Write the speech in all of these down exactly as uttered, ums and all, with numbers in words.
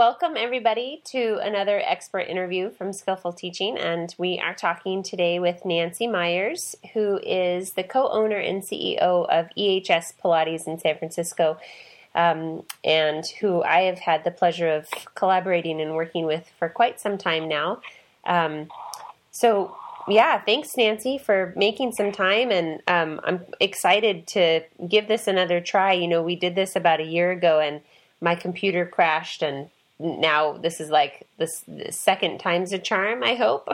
welcome everybody to another expert interview from Skillful Teaching, and we are talking today with Nancy Myers, who is the co-owner and C E O of E H S Pilates in San Francisco, um, and who I have had the pleasure of collaborating and working with for quite some time now. Um, so, yeah, thanks, Nancy, for making some time, and um, I'm excited to give this another try. You know, we did this about a year ago, and my computer crashed, and now this is like the, the second time's a charm, I hope.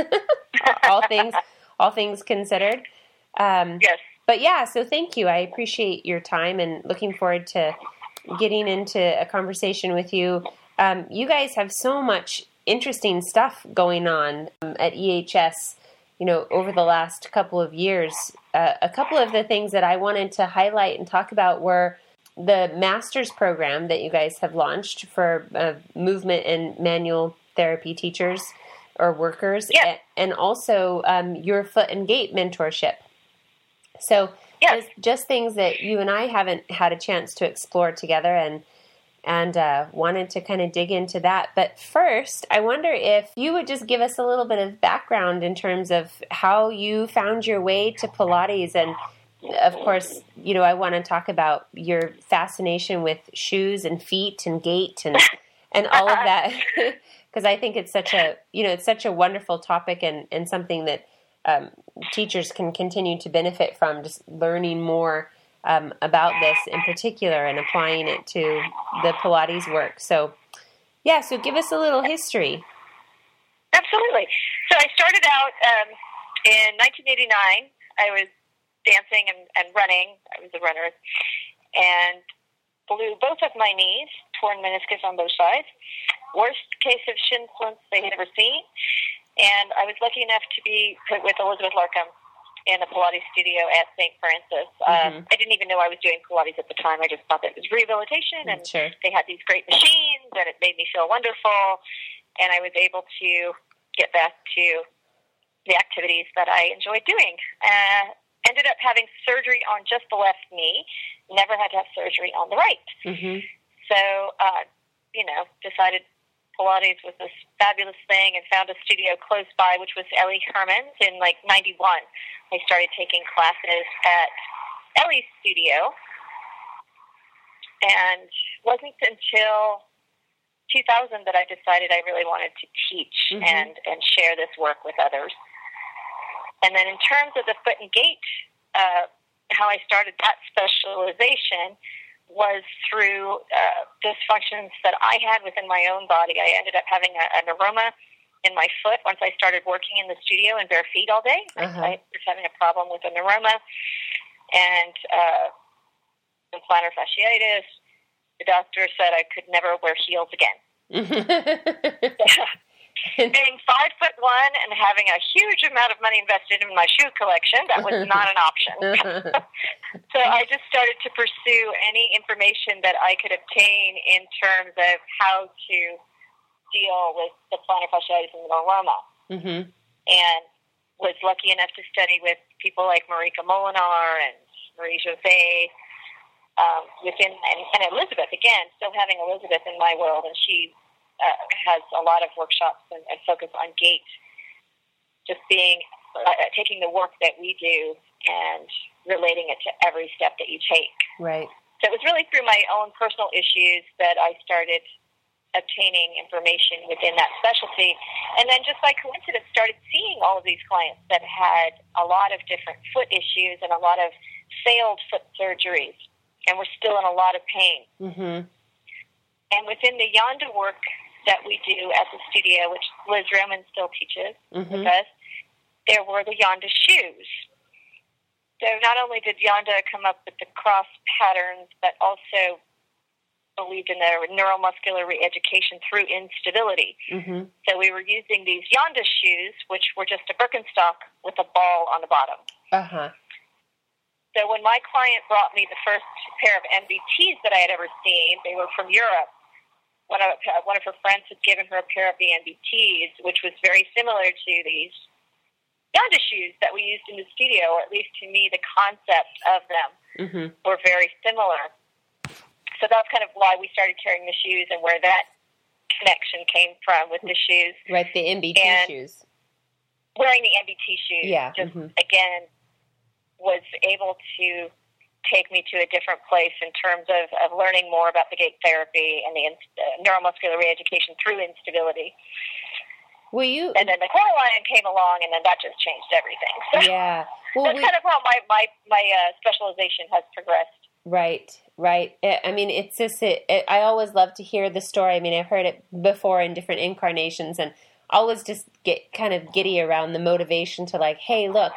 all things all things considered. Um, yes. But yeah, so thank you. I appreciate your time and looking forward to getting into a conversation with you. Um, you guys have so much interesting stuff going on um, at E H S, you know, over the last couple of years. Uh, a couple of the things that I wanted to highlight and talk about were the master's program that you guys have launched for uh, movement and manual therapy teachers or workers, yeah. and also um, your foot and gait mentorship. So yeah. just, just things that you and I haven't had a chance to explore together, and and uh, wanted to kind of dig into that. But first, I wonder if you would just give us a little bit of background in terms of how you found your way to Pilates. And of course, you know, I want to talk about your fascination with shoes and feet and gait and and all of that, because I think it's such a, you know, it's such a wonderful topic, and, and something that um, teachers can continue to benefit from, just learning more um, about this in particular and applying it to the Pilates work. So, yeah, so give us a little history. Absolutely. So I started out um, in nineteen eighty-nine. I was dancing and, and running. I was a runner, and blew both of my knees, torn meniscus on both sides. Worst case of shin splints they had ever seen. And I was lucky enough to be put with Elizabeth Larkham in the Pilates studio at Saint Francis. Mm-hmm. Um, I didn't even know I was doing Pilates at the time. I just thought that it was rehabilitation, and sure. They had these great machines, and it made me feel wonderful. And I was able to get back to the activities that I enjoyed doing. Uh, Ended up having surgery on just the left knee. Never had to have surgery on the right. Mm-hmm. So, uh, you know, decided Pilates was this fabulous thing, and found a studio close by, which was Ellie Herman's in like ninety-one. I started taking classes at Ellie's studio, and wasn't until two thousand that I decided I really wanted to teach mm-hmm. and, and share this work with others. And then in terms of the foot and gait, uh, how I started that specialization was through uh, dysfunctions that I had within my own body. I ended up having a, a neuroma in my foot once I started working in the studio in bare feet all day. Uh-huh. I was having a problem with a neuroma and uh, plantar fasciitis. The doctor said I could never wear heels again. Being five foot one and having a huge amount of money invested in my shoe collection, that was not an option. So I just started to pursue any information that I could obtain in terms of how to deal with the plantar fasciitis and the neuroma. Mm-hmm. And was lucky enough to study with people like Marika Molinar and Marie Jose, um, within, and, and Elizabeth, again, still having Elizabeth in my world, and she Uh, has a lot of workshops and, and focus on gait, just being, uh, taking the work that we do and relating it to every step that you take. Right. So it was really through my own personal issues that I started obtaining information within that specialty. And then just by coincidence, started seeing all of these clients that had a lot of different foot issues and a lot of failed foot surgeries, and were still in a lot of pain. Mm-hmm. And within the Yanda work that we do at the studio, which Liz Roman still teaches mm-hmm. with us, there were the Yanda shoes. So not only did Yanda come up with the cross patterns, but also believed in their neuromuscular re-education through instability. Mm-hmm. So we were using these Yanda shoes, which were just a Birkenstock with a ball on the bottom. Uh-huh. So when my client brought me the first pair of M B Ts that I had ever seen, they were from Europe. One of, one of her friends had given her a pair of the M B Ts, which was very similar to these Yanda shoes that we used in the studio, or at least to me, the concept of them mm-hmm. were very similar. So that's kind of why we started carrying the shoes and where that connection came from with the shoes. Right, the M B T and shoes. Wearing the M B T shoes, yeah. just mm-hmm. again, was able to take me to a different place in terms of, of learning more about the gait therapy and the uh, neuromuscular reeducation through instability. Will you? And then the Coralion came along, and then that just changed everything. So yeah. Well, that's we, kind of how my my my uh, specialization has progressed. Right, right. I mean, it's just it, it, I always love to hear the story. I mean, I've heard it before in different incarnations, and always just get kind of giddy around the motivation to like, hey, look,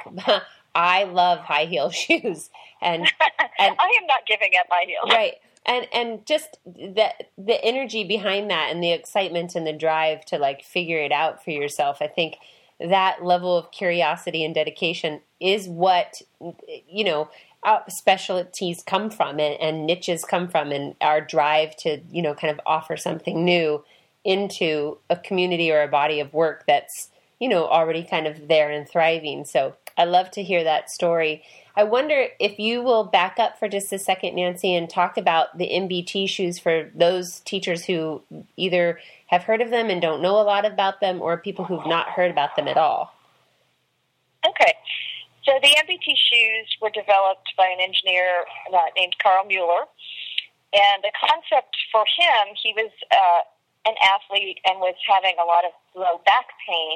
I love high heel shoes, and and I am not giving up high heels. Right. And and just the the energy behind that and the excitement and the drive to like figure it out for yourself. I think that level of curiosity and dedication is what, you know, our specialties come from and, and niches come from, and our drive to, you know, kind of offer something new into a community or a body of work that's, you know, already kind of there and thriving. So I love to hear that story. I wonder if you will back up for just a second, Nancy, and talk about the M B T shoes for those teachers who either have heard of them and don't know a lot about them, or people who've not heard about them at all. Okay. So the M B T shoes were developed by an engineer uh, named Carl Mueller. And the concept for him, he was uh, an athlete and was having a lot of low back pain,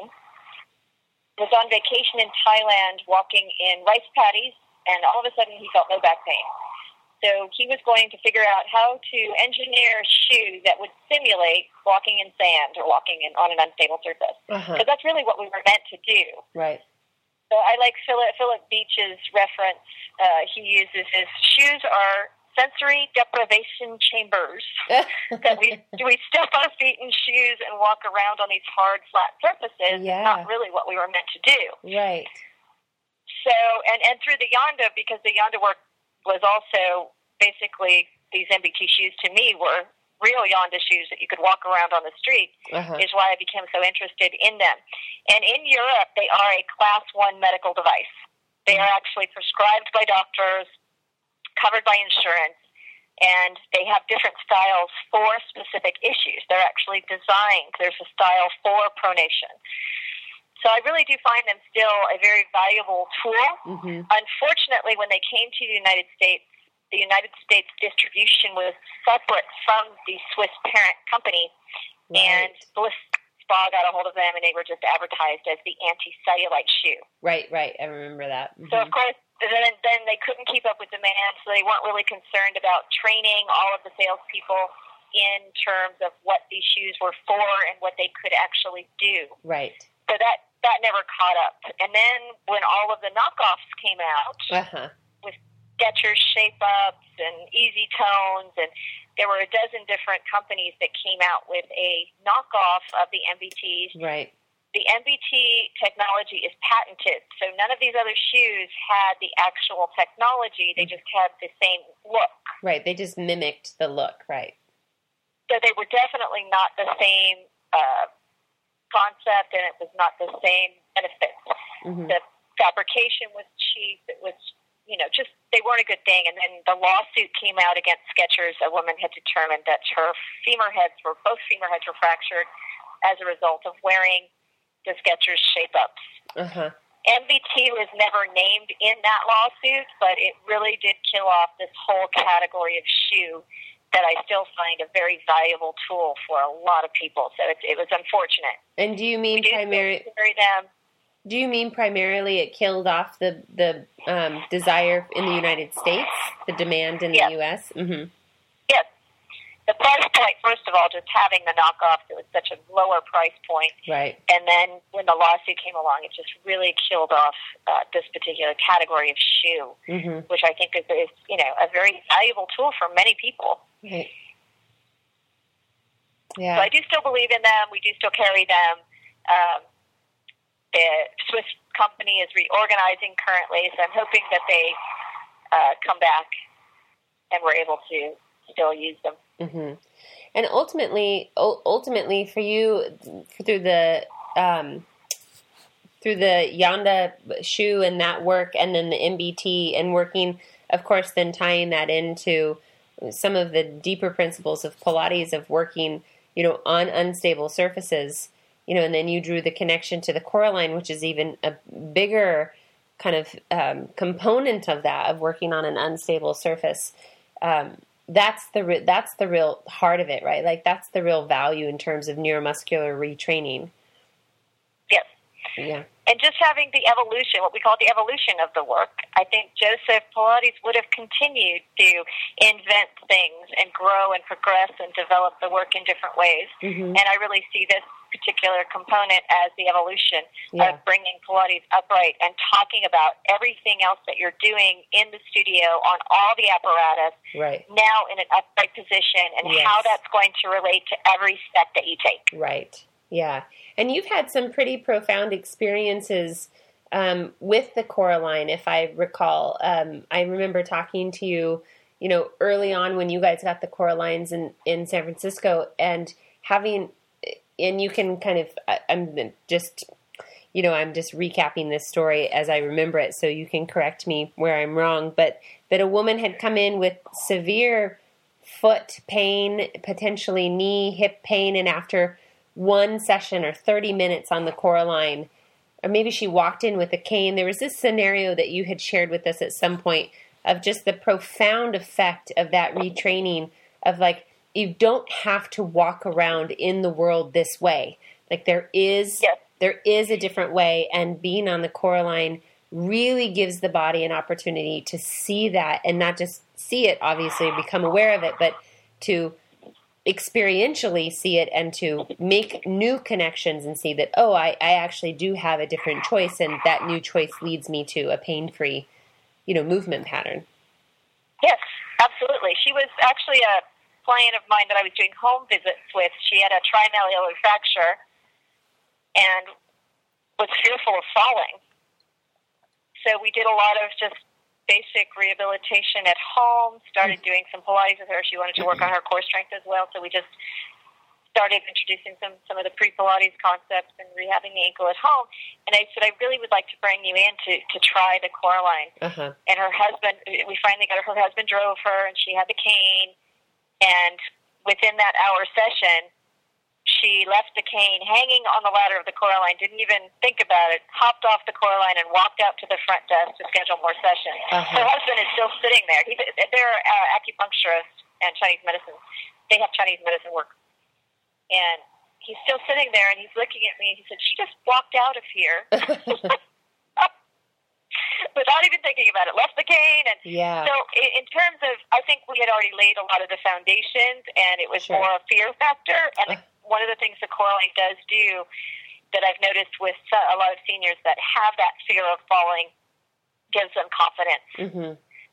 was on vacation in Thailand walking in rice paddies, and all of a sudden he felt no back pain. So he was going to figure out how to engineer a shoe that would simulate walking in sand or walking in, on an unstable surface. Because uh-huh. that's really what we were meant to do. Right. So I like Philip, Philip Beach's reference. Uh, he uses his shoes are sensory deprivation chambers. That we we step our feet in shoes and walk around on these hard, flat surfaces. Yeah. It's not really what we were meant to do. Right. So, and, and through the Yonda, because the Yonda work was also basically, these M B T shoes to me were real Yonda shoes that you could walk around on the street, uh-huh. is why I became so interested in them. And in Europe, they are a class one medical device. They are actually prescribed by doctors, covered by insurance, and they have different styles for specific issues. They're actually designed. There's a style for pronation. So I really do find them still a very valuable tool. Mm-hmm. Unfortunately, when they came to the United States, the United States distribution was separate from the Swiss parent company, right. and Bliss Spa got a hold of them, and they were just advertised as the anti-cellulite shoe. Right, right. I remember that. Mm-hmm. So, of course, then, then they couldn't keep up with demand, so they weren't really concerned about training all of the salespeople in terms of what these shoes were for and what they could actually do. Right. So that, that never caught up. And then when all of the knockoffs came out, uh-huh. with Skechers Shape-Ups and Easy Tones, and there were a dozen different companies that came out with a knockoff of the M B Ts. Right. The M B T technology is patented, so none of these other shoes had the actual technology. They just had the same look. Right, they just mimicked the look, right. So they were definitely not the same uh, concept, and it was not the same benefits. Mm-hmm. The fabrication was cheap. It was, you know, just, they weren't a good thing. And then the lawsuit came out against Skechers. A woman had determined that her femur heads were, both femur heads were fractured as a result of wearing the Skechers Shape-Ups. Uh-huh. M B T was never named in that lawsuit, but it really did kill off this whole category of shoe that I still find a very valuable tool for a lot of people. So it, it was unfortunate. And do you mean primarily? them? Do you mean primarily it killed off the the um, desire in the United States, the demand in yes. the U S? Mm-hmm. Yes. The price point, first of all, just having the knockoffs, it was such a lower price point. Right. And then when the lawsuit came along, it just really killed off uh, this particular category of shoe, mm-hmm. which I think is, is, you know, a very valuable tool for many people. Right. Yeah. So I do still believe in them. We do still carry them. Um, the Swiss company is reorganizing currently, so I'm hoping that they uh, come back and we're able to still use them. Mm-hmm. And ultimately, ultimately for you, through the um, through the Yonda shoe and that work, and then the M B T and working, of course, then tying that into some of the deeper principles of Pilates, of working you know, on unstable surfaces, you know, and then you drew the connection to the Coraline, which is even a bigger kind of um, component of that, of working on an unstable surface. Um, that's the re- that's the real heart of it, right? Like that's the real value in terms of neuromuscular retraining. Yes. Yeah. And just having the evolution, what we call the evolution of the work, I think Joseph Pilates would have continued to invent things and grow and progress and develop the work in different ways. Mm-hmm. And I really see this particular component as the evolution yeah. of bringing Pilates upright and talking about everything else that you're doing in the studio on all the apparatus, right. now in an upright position, and yes. how that's going to relate to every step that you take. Right. Yeah. And you've had some pretty profound experiences um, with the Coraline, if I recall. Um, I remember talking to you, you know, early on when you guys got the Coralines in, in San Francisco, and having, and you can kind of, I'm just, you know, I'm just recapping this story as I remember it, so you can correct me where I'm wrong, but that a woman had come in with severe foot pain, potentially knee, hip pain, and after one session or thirty minutes on the Coraline, or maybe she walked in with a cane. There was this scenario that you had shared with us at some point of just the profound effect of that retraining of like, you don't have to walk around in the world this way. Like there is, yes. there is a different way, and being on the Coraline really gives the body an opportunity to see that, and not just see it, obviously, become aware of it, but to experientially see it and to make new connections and see that, oh, I, I actually do have a different choice, and that new choice leads me to a pain-free, you know, movement pattern. Yes, absolutely. She was actually a client of mine that I was doing home visits with. She had a trimalleolar fracture and was fearful of falling. So we did a lot of just basic rehabilitation at home, started doing some Pilates with her. She wanted to work on her core strength as well, so we just started introducing some, some of the pre-Pilates concepts and rehabbing the ankle at home. And I said, I really would like to bring you in to, to try the Coraline. Uh-huh. And her husband, we finally got her, her husband drove her, and she had the cane. And within that hour session, she left the cane hanging on the ladder of the Coraline, didn't even think about it, hopped off the Coraline and walked out to the front desk to schedule more sessions. Uh-huh. Her husband is still sitting there. He's, they're uh, acupuncturists and Chinese medicine. They have Chinese medicine work. And he's still sitting there, and he's looking at me, and he said, she just walked out of here without even thinking about it, left the cane. And yeah. so in, in terms of, I think we had already laid a lot of the foundations, and it was sure. more a fear factor. And uh. one of the things the Coraline does do that I've noticed with a lot of seniors that have that fear of falling gives them confidence. Mm-hmm.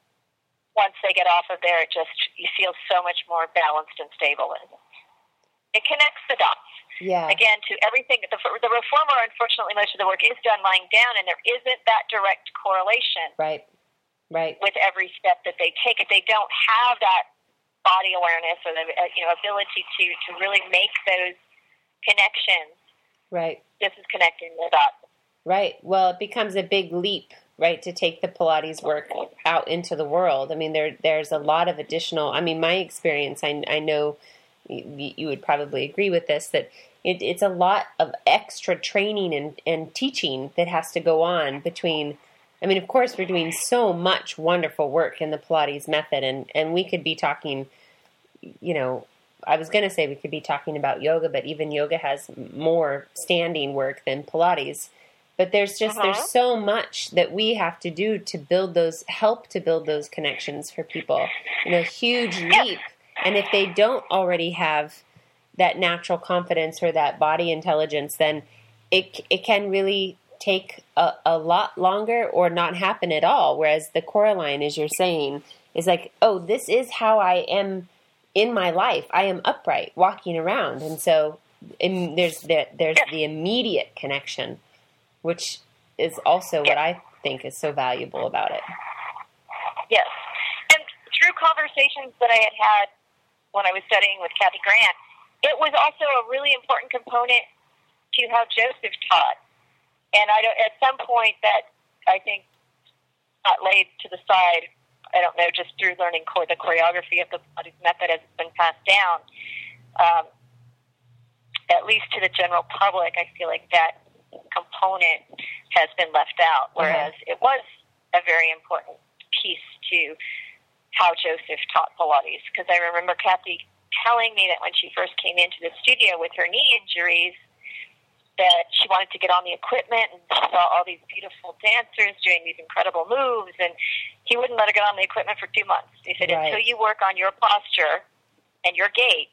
Once they get off of there, it just, you feel so much more balanced and stable. And it connects the dots. Yeah. Again, to everything. The, the reformer, unfortunately, most of the work is done lying down, and there isn't that direct correlation. Right. Right. With every step that they take. If they don't have that body awareness or the you know ability to, to really make those connections, right? This is connecting the dots. Right. Well, it becomes a big leap, right, to take the Pilates work out into the world. I mean, there there's a lot of additional. I mean, my experience, I I know you, you would probably agree with this, that it, it's a lot of extra training and and teaching that has to go on between. I mean, of course, we're doing so much wonderful work in the Pilates method, and, and we could be talking, you know, I was going to say we could be talking about yoga, but even yoga has more standing work than Pilates. But there's just, uh-huh. there's so much that we have to do to build those, help to build those connections for people. You know, huge leap. And if they don't already have that natural confidence or that body intelligence, then it it can really take a, a lot longer or not happen at all. Whereas the Coraline, as you're saying, is like, oh, this is how I am in my life. I am upright, walking around. And so and there's the, there's the immediate connection, which is also what I think is so valuable about it. Yes. And through conversations that I had had when I was studying with Kathy Grant, it was also a really important component to how Joseph taught. And I don't, at some point that I think got laid to the side, I don't know, just through learning core, the choreography of the Pilates method as it's been passed down. Um, at least to the general public, I feel like that component has been left out, whereas uh-huh. it was a very important piece to how Joseph taught Pilates. Because I remember Kathy telling me that when she first came into the studio with her knee injuries, that she wanted to get on the equipment, and she saw all these beautiful dancers doing these incredible moves, and he wouldn't let her get on the equipment for two months. He said, right. until you work on your posture and your gait,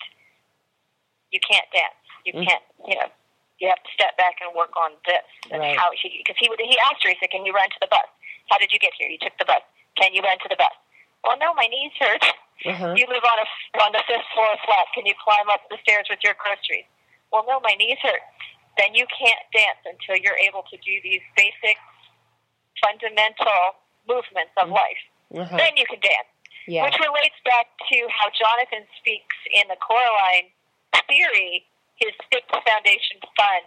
you can't dance. You mm. can't, you know, you have to step back and work on this. And right. how he, because he, he asked her, he said, can you run to the bus? How did you get here? You took the bus. Can you run to the bus? Well, no, my knees hurt. Uh-huh. You live on a on the fifth floor flat. Can you climb up the stairs with your groceries? Well, no, my knees hurt. Then you can't dance until you're able to do these basic, fundamental movements of life. Uh-huh. Then you can dance. Yeah. Which relates back to how Jonathan speaks in the Coraline theory, his sixth foundation fun.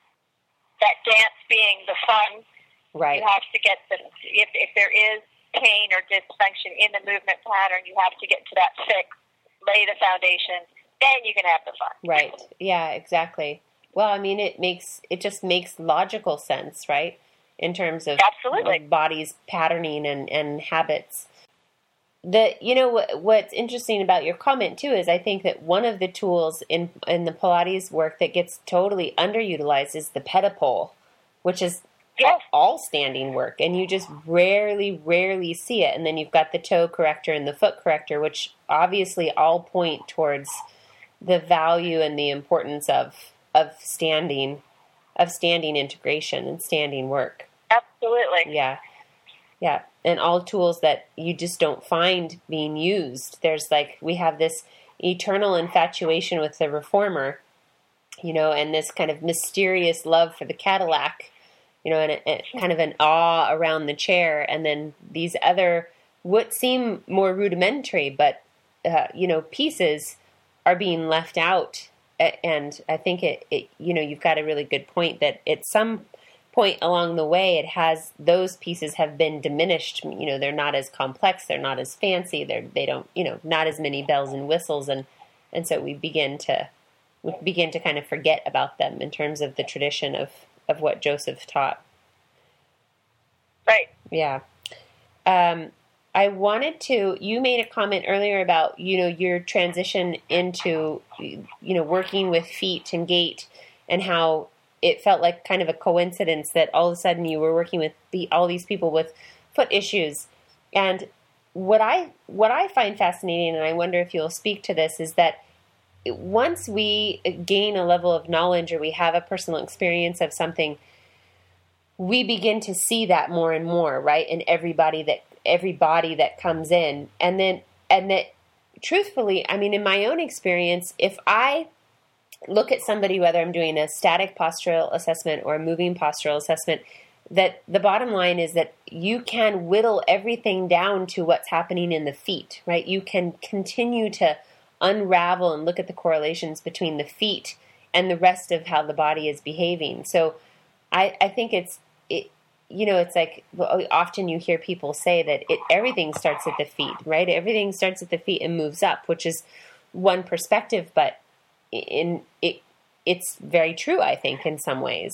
That dance being the fun. Right. You have to get the, if, if there is pain or dysfunction in the movement pattern, you have to get to that fix, lay the foundation, then you can have the fun. Right. Yeah, exactly. Well, I mean, it makes, it just makes logical sense, right? In terms of Absolutely. body's patterning and, and habits. The, you know, what, what's interesting about your comment too, is I think that one of the tools in, in the Pilates work that gets totally underutilized is the pedipole, which is yes. all standing work, and you just rarely, rarely see it. And then you've got the toe corrector and the foot corrector, which obviously all point towards the value and the importance of of standing, of standing integration and standing work. Absolutely. Yeah. Yeah. And all tools that you just don't find being used. There's like, we have this eternal infatuation with the reformer, you know, and this kind of mysterious love for the Cadillac, you know, and a, a, kind of an awe around the chair. And then these other, what seem more rudimentary, but, uh, you know, pieces are being left out. And I think it, it, you know, you've got a really good point that at some point along the way, it has, those pieces have been diminished. You know, they're not as complex, they're not as fancy, they're, they don't, you know, not as many bells and whistles. And, and so we begin to, we begin to kind of forget about them in terms of the tradition of, of what Joseph taught. Right. Yeah. Um, I wanted to, you made a comment earlier about, you know, your transition into, you know, working with feet and gait, and how it felt like kind of a coincidence that all of a sudden you were working with the, all these people with foot issues. And what I, what I find fascinating, and I wonder if you'll speak to this, is that once we gain a level of knowledge or we have a personal experience of something, we begin to see that more and more, right? In everybody that, everybody that comes in. And then, and that truthfully, I mean, in my own experience, if I look at somebody, whether I'm doing a static postural assessment or a moving postural assessment, that the bottom line is that you can whittle everything down to what's happening in the feet, right? You can continue to unravel and look at the correlations between the feet and the rest of how the body is behaving. So I, I think it's, it, you know, it's like often you hear people say that it, everything starts at the feet, right? Everything starts at the feet and moves up, which is one perspective, but in it, it's very true, I think, in some ways.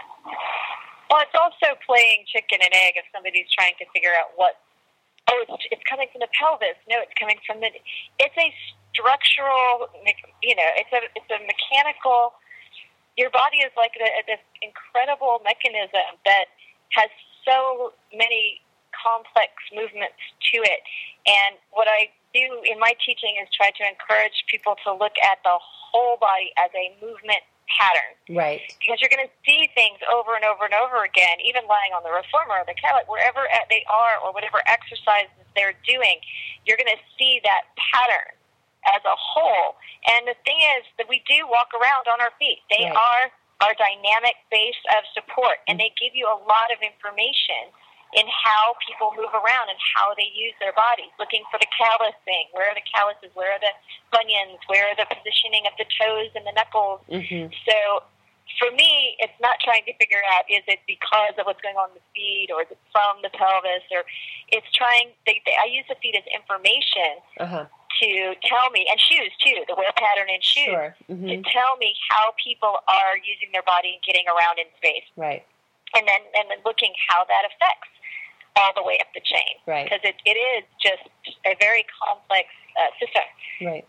Well, it's also playing chicken and egg if somebody's trying to figure out what, oh, it's, it's coming from the pelvis. No, it's coming from the, it's a structural, you know, it's a, it's a mechanical, your body is like a, this incredible mechanism that has so many complex movements to it. And what I do in my teaching is try to encourage people to look at the whole body as a movement pattern. Right. Because you're going to see things over and over and over again, even lying on the reformer or the Cadillac, wherever they are or whatever exercises they're doing, you're going to see that pattern as a whole. And the thing is that we do walk around on our feet. They right. are our dynamic base of support, and they give you a lot of information in how people move around and how they use their bodies, looking for the callousing. Where are the calluses? Where are the bunions? Where are the positioning of the toes and the knuckles? Mm-hmm. So for me, it's not trying to figure out, is it because of what's going on in the feet, or is it from the pelvis, or it's trying, they, they, I use the feet as information uh-huh. to tell me, and shoes too, the wear pattern in shoes, sure. mm-hmm. to tell me how people are using their body and getting around in space. Right. And then and then looking how that affects all the way up the chain. Right. Because it, it is just a very complex uh, system. Right.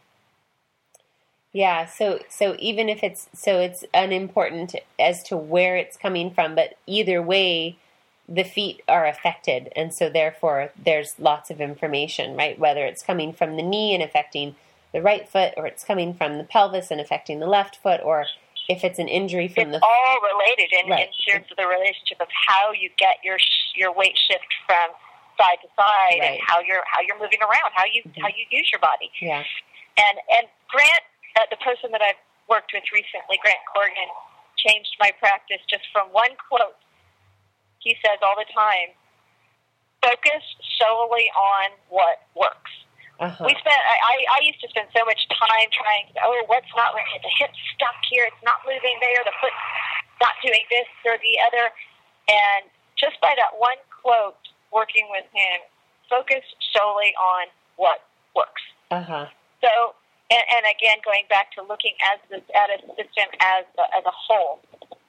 Yeah, so so even if it's so it's unimportant as to where it's coming from, but either way the feet are affected, and so therefore there's lots of information, right? Whether it's coming from the knee and affecting the right foot, or it's coming from the pelvis and affecting the left foot, or if it's an injury from it's the... all related in, right. in terms of the relationship of how you get your your weight shift from side to side, right. and how you're how you're moving around, how you mm-hmm. how you use your body. Yeah. And and Grant, uh, the person that I've worked with recently, Grant Corgan, changed my practice just from one quote. He says all the time, focus solely on what works. Uh-huh. We spent. I, I used to spend so much time trying to. Oh, what's not right? The hip's stuck here. It's not moving there. The foot's not doing this or the other. And just by that one quote, working with him, focus solely on what works. Uh-huh. So, and, and again, going back to looking as this, at a system as a, as a whole,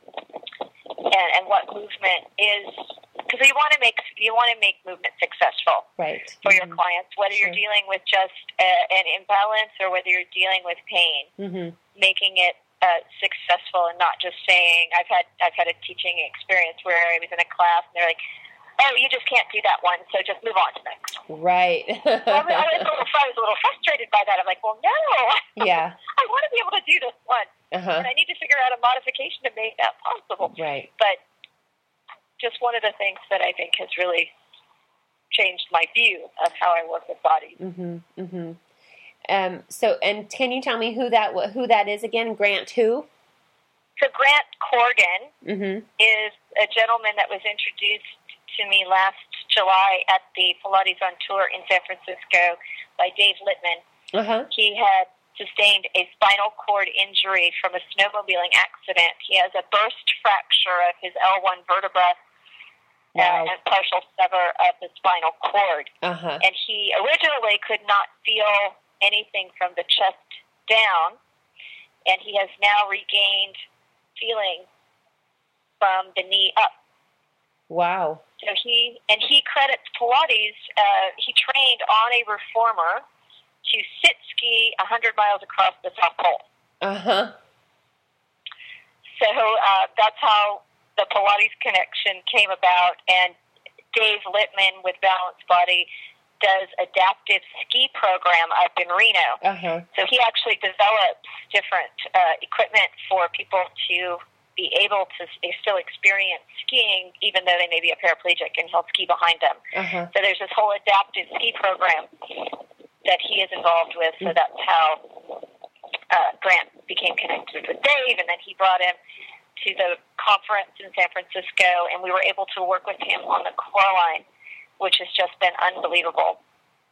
and, and what movement is. Because you want to make you want to make movement successful, right, for mm-hmm. your clients, whether sure. you're dealing with just a, an imbalance or whether you're dealing with pain. Mm-hmm. Making it uh, successful and not just saying. I've had I've had a teaching experience where I was in a class and they're like, "Oh, you just can't do that one, so just move on to the next." Right. so I, was, I, was a little, I was a little frustrated by that. I'm like, "Well, no. Yeah. I want to be able to do this one, uh-huh. and I need to figure out a modification to make that possible." Right. But just one of the things that I think has really changed my view of how I work with bodies. Mm-hmm. Mm-hmm. Um, so, and can you tell me who that who that is again? Grant who? So Grant Corgan mm-hmm. is a gentleman that was introduced to me last July at the Pilates on Tour in San Francisco by Dave Littman. Uh-huh. He had sustained a spinal cord injury from a snowmobiling accident. He has a burst fracture of his L one vertebra. Wow. Uh, and partial sever of the spinal cord. Uh-huh. And he originally could not feel anything from the chest down, and he has now regained feeling from the knee up. Wow. So he, and he credits Pilates, uh, he trained on a reformer to sit ski one hundred miles across the South Pole. Uh-huh. So uh, that's how the Pilates connection came about, and Dave Littman with Balanced Body does adaptive ski program up in Reno. Uh-huh. So he actually develops different uh, equipment for people to be able to still experience skiing, even though they may be a paraplegic, and he'll ski behind them. Uh-huh. So there's this whole adaptive ski program that he is involved with, so that's how uh, Grant became connected with Dave, and then he brought him to the conference in San Francisco, and we were able to work with him on the core line, which has just been unbelievable.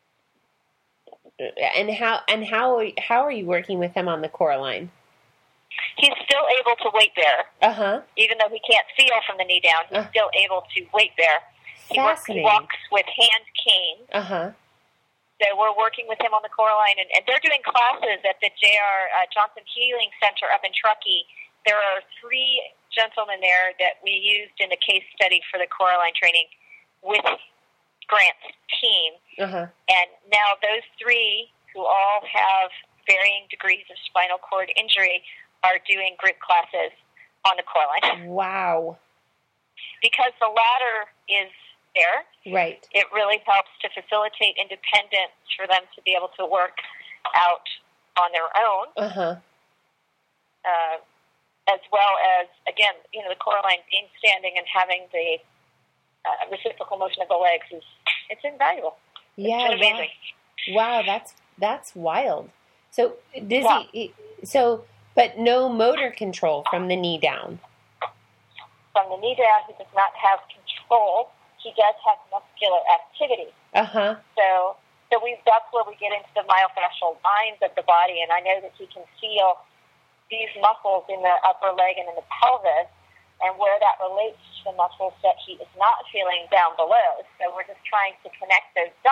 And how and how how are you working with him on the core line? He's still able to weight bear. Uh-huh. Even though he can't feel from the knee down, he's uh, still able to weight bear. He, works, he walks with hand cane. Uh-huh. So we're working with him on the core line, and, and they're doing classes at the J R Uh, Johnson Healing Center up in Truckee. There are three gentlemen there that we used in the case study for the core line training with Grant's team. Uh-huh. And now those three, who all have varying degrees of spinal cord injury, are doing group classes on the core line. Wow. Because the ladder is there. Right. It really helps to facilitate independence for them to be able to work out on their own. Uh-huh. Uh, as well as, again, you know, the core line being standing and having the uh, reciprocal motion of the legs is, it's invaluable. Yeah. It's amazing. Wow. wow, that's, that's wild. So, does wow. he, so, but no motor control from the knee down? From the knee down, he does not have control. He does have muscular activity. Uh-huh. So, so we that's where we get into the myofascial lines of the body, and I know that he can feel these muscles in the upper leg and in the pelvis, and where that relates to the muscles that he is not feeling down below. So we're just trying to connect those dots.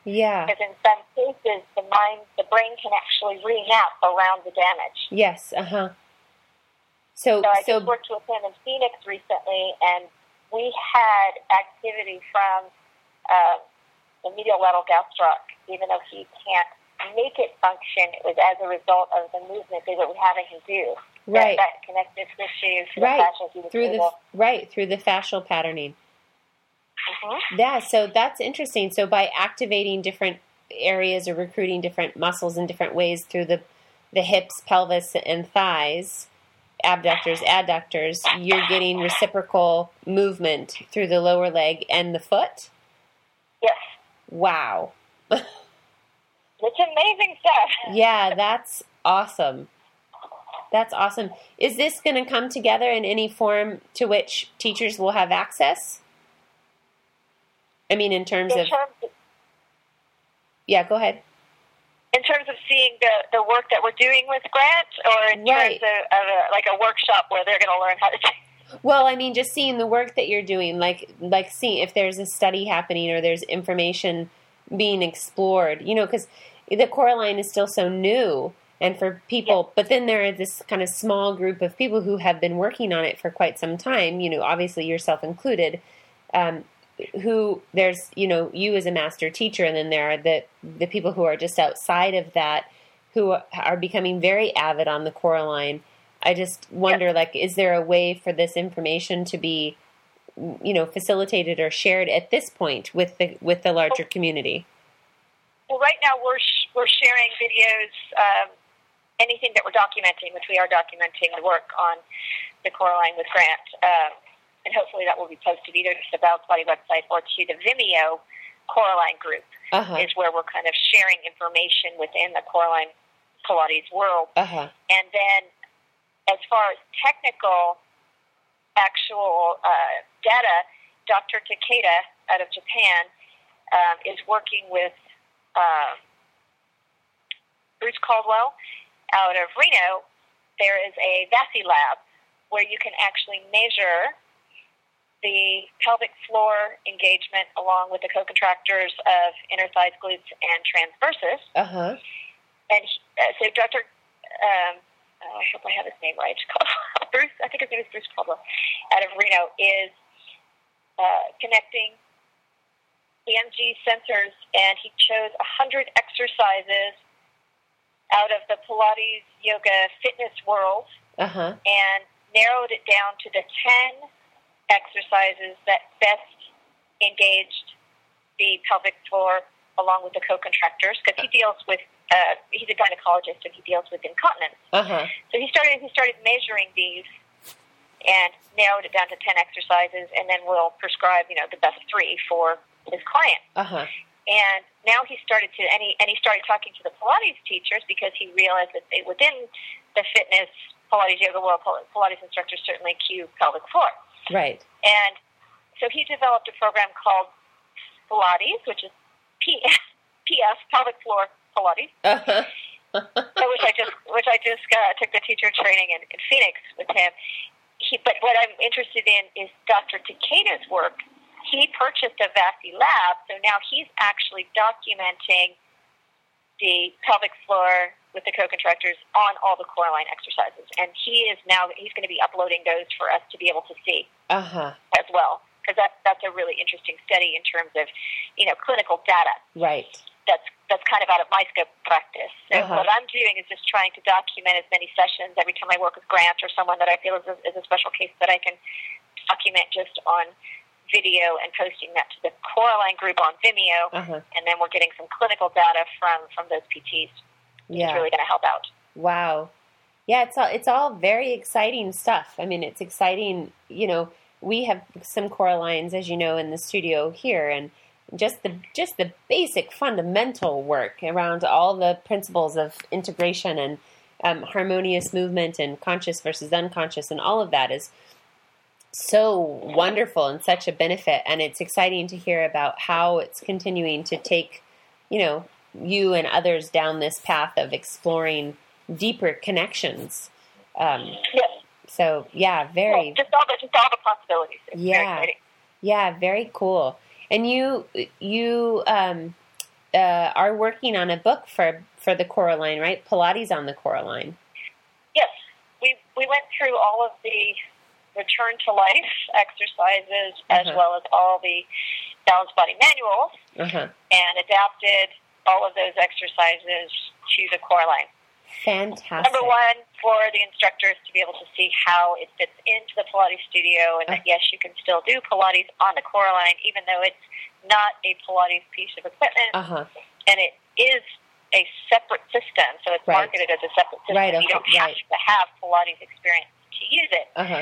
Yeah. Because in some cases, the mind, the brain can actually remap around the damage. Yes. Uh huh. So, so I so, just worked with him in Phoenix recently, and we had activity from uh, the medial lateral gastroc, even though he can't make it function. It was as a result of the movement they were having him do. Right. That, that connective tissue through right. the fascia, through the through cable. the right through the fascial patterning. Mm-hmm. Yeah. So that's interesting. So by activating different areas or recruiting different muscles in different ways through the the hips, pelvis, and thighs, abductors, adductors, you're getting reciprocal movement through the lower leg and the foot? Yes. Wow. It's amazing stuff. Yeah, that's awesome. That's awesome. Is this going to come together in any form to which teachers will have access? I mean, in terms in of... Terms of yeah, go ahead. In terms of seeing the, the work that we're doing with Grant, or in right. terms of, of a, like a workshop where they're going to learn how to do? Well, I mean, just seeing the work that you're doing, like like seeing if there's a study happening or there's information being explored, you know, because the CoreAlign is still so new, and for people, yeah. But then there is this kind of small group of people who have been working on it for quite some time, you know, obviously yourself included, um, who there's, you know, you as a master teacher, and then there are the the people who are just outside of that who are becoming very avid on the CoreAlign. I just wonder, yep. like, is there a way for this information to be, you know, facilitated or shared at this point with the with the larger community? Well, right now we're sh- we're sharing videos, um, anything that we're documenting, which we are documenting the work on the CoreAlign with Grant. Um, And hopefully that will be posted either to the Balanced Body website or to the Vimeo CoreAlign group, uh-huh. is where we're kind of sharing information within the CoreAlign Pilates world. Uh-huh. And then as far as technical, actual uh, data, Doctor Takeda out of Japan um, is working with um, Bruce Caldwell out of Reno. There is a Vassie lab where you can actually measure the pelvic floor engagement along with the co-contractors of inner thighs, glutes, and transversus. Uh-huh. And uh, so Doctor Um, oh, I hope I have his name right. Bruce, I think his name is Bruce Caldwell, out of Reno, is uh, connecting E M G sensors, and he chose one hundred exercises out of the Pilates, yoga, fitness world, uh-huh. and narrowed it down to the ten exercises that best engaged the pelvic floor along with the co-contractors, because he deals with, uh, he's a gynecologist and he deals with incontinence. Uh-huh. So he started he started measuring these and narrowed it down to ten exercises, and then we'll prescribe, you know, the best three for his client. Uh-huh. And now he started to, and he, and he started talking to the Pilates teachers because he realized that they, within the fitness, Pilates yoga world, Pilates instructors certainly cue pelvic floor. Right. And so he developed a program called Pilates, which is P F, pelvic floor Pilates, uh-huh. which I just which I just uh, took the teacher training in, in Phoenix with him. He, but what I'm interested in is Doctor Takeda's work. He purchased a Vassie lab, so now he's actually documenting the pelvic floor with the co-contractors on all the CoreAlign exercises. And he is now, he's going to be uploading those for us to be able to see uh-huh. as well. Because that, that's a really interesting study in terms of, you know, clinical data. Right. That's that's kind of out of my scope of practice. So uh-huh. what I'm doing is just trying to document as many sessions every time I work with Grant or someone that I feel is a, is a special case that I can document just on video and posting that to the CoreAlign group on Vimeo. Uh-huh. And then we're getting some clinical data from, from those P Ts. Yeah. It's really going to help out. Wow. Yeah, it's all, it's all very exciting stuff. I mean, it's exciting, you know, we have some CoreAligns, as you know, in the studio here, and just the just the basic fundamental work around all the principles of integration and um, harmonious movement and conscious versus unconscious, and all of that is so wonderful and such a benefit. And it's exciting to hear about how it's continuing to take, you know, you and others down this path of exploring deeper connections. Um, yes. So, yeah, very... Well, just, all the, just all the possibilities. It's yeah, very exciting. Yeah, very cool. And you, you um, uh, are working on a book for, for the Coraline, right? Pilates on the Coraline. Yes. We, we went through all of the return to life exercises uh-huh. as well as all the balanced body manuals uh-huh. and adapted all of those exercises to the Coraline. Fantastic. Number one, for the instructors to be able to see how it fits into the Pilates studio, and that, yes, you can still do Pilates on the Coraline, even though it's not a Pilates piece of equipment, uh-huh. and it is a separate system, so it's right. marketed as a separate system. Right, okay, you don't have right. to have Pilates experience to use it. Uh-huh.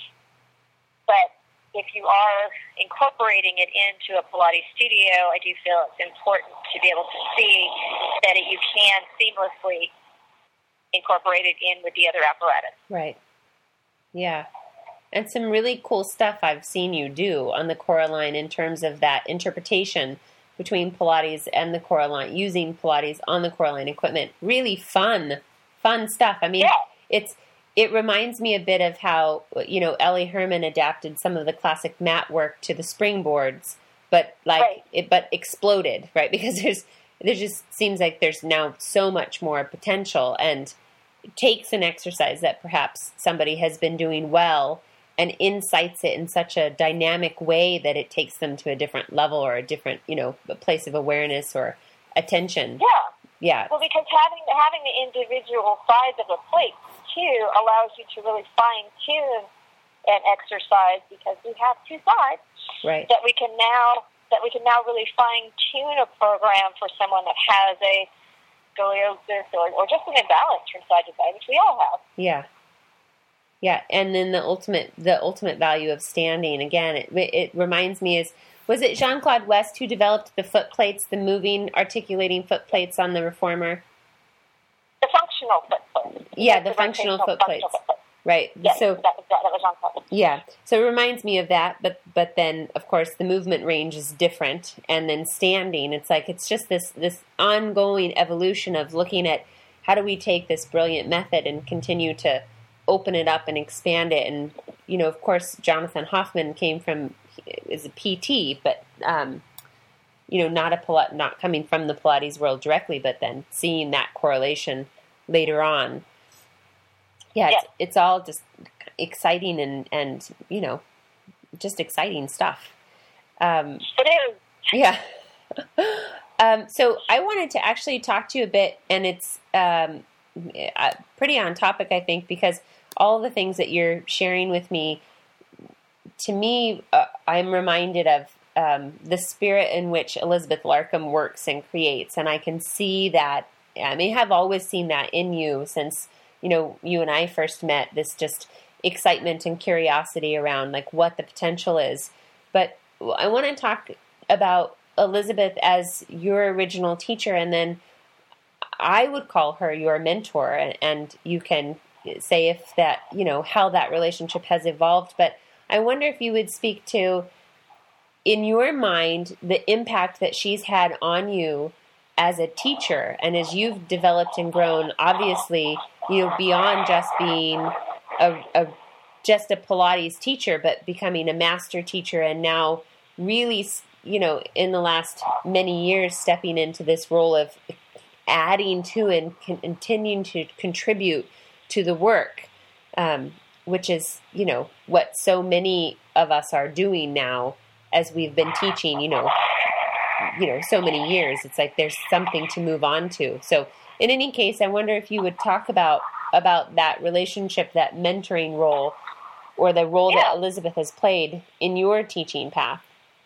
But if you are incorporating it into a Pilates studio, I do feel it's important to be able to see that it, you can seamlessly incorporate it in with the other apparatus. Right. Yeah. And some really cool stuff I've seen you do on the Coraline in terms of that interpretation between Pilates and the Coraline, using Pilates on the Coraline equipment. Really fun, fun stuff. I mean, yeah. it's it reminds me a bit of how, you know, Ellie Herman adapted some of the classic mat work to the springboards, but like right. it, but exploded, right? Because there's there just seems like there's now so much more potential, and it takes an exercise that perhaps somebody has been doing well and insights it in such a dynamic way that it takes them to a different level or a different, you know, a place of awareness or attention. Yeah. Yeah. Well, because having having the individual sides of a plate, too, allows you to really fine-tune an exercise, because we have two sides right. that we can now that we can now really fine-tune a program for someone that has a scoliosis or, or just an imbalance from side to side, which we all have. Yeah. Yeah, and then the ultimate the ultimate value of standing, again, it, it reminds me is, was it Jean-Claude West who developed the foot plates, the moving, articulating foot plates on the Reformer? The functional foot plates. Yeah, the, the functional foot plates. Foot plates. Right. Yes, so, that was, that was Jean-Claude. Yeah, so it reminds me of that, but but then, of course, the movement range is different, and then standing, it's like, it's just this, this ongoing evolution of looking at how do we take this brilliant method and continue to open it up and expand it. And, you know, of course, Jonathan Hoffman came from, is a P T, but, um, you know, not a not coming from the Pilates world directly, but then seeing that correlation later on. Yeah, it's, it's all just exciting and, and, you know, just exciting stuff. Um, it is. Yeah. um, so I wanted to actually talk to you a bit, and it's um, pretty on topic, I think, because all the things that you're sharing with me, to me, uh, I'm reminded of um, the spirit in which Elizabeth Larkham works and creates. And I can see that, I mean, I have always seen that in you since, you know, you and I first met, this just excitement and curiosity around like what the potential is. But I want to talk about Elizabeth as your original teacher, and then I would call her your mentor, and, and you can say if that, you know, how that relationship has evolved. But I wonder if you would speak to, in your mind, the impact that she's had on you as a teacher, and as you've developed and grown, obviously, you know, beyond just being a, a just a Pilates teacher, but becoming a master teacher, and now really, you know, in the last many years, stepping into this role of adding to and continuing to contribute to the work, um, which is, you know, what so many of us are doing now as we've been teaching, you know, you know, so many years. It's like there's something to move on to. So in any case, I wonder if you would talk about about that relationship, that mentoring role, or the role yeah. that Elizabeth has played in your teaching path.